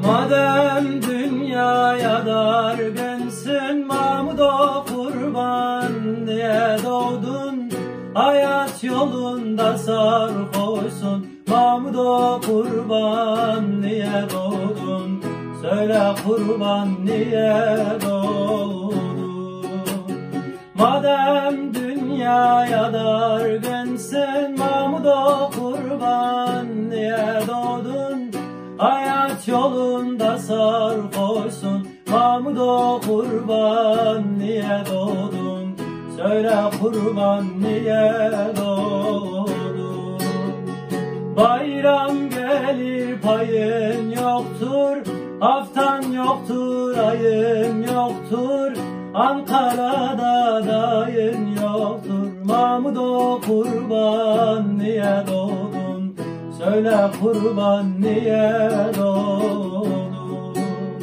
Madem dünyaya dargınsın Mahmudo kurban, niye doğdun? Hayat yolunda sarhoşsun Mahmudo kurban, niye doğdun? Söyle kurban, niye doğdun? Madem dünyaya dargınsın Mahmudo kurban, niye doğdun? Hayat yolunda sarhoşsun Mahmudo kurban, niye doğdun? Söyle kurban, niye doğdun? Bayram gelir payın yoktur, haftan yoktur, ayın yoktur, Ankara'da dayın yoktur. Mahmudo kurban, niye doğdun? Söyle kurban, niye doğdun?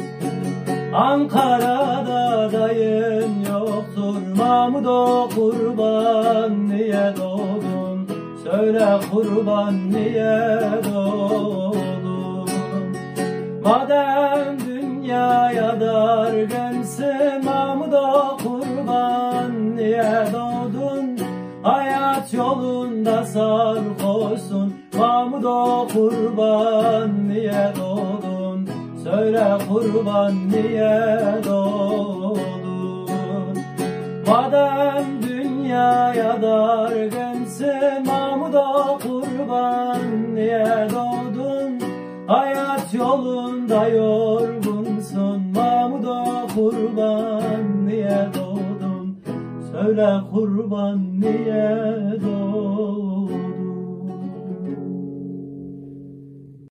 Ankara'da dayın yoktur Mahmudo kurban, niye doğdun? Söyle kurban, niye doğdun? Madem dünyaya dargınsın Mahmudo kurban, niye doğdun? Hayat yolunda sarhoşsun Mahmudo kurban, niye doğdun? Söyle kurban, niye doğdun? Madem dünyaya dargınsın Mahmudo kurban, niye doğdun? Hayat yolunda yorgunsun Mahmudo kurban, niye doğdun? Söyle kurban, niye doğdun?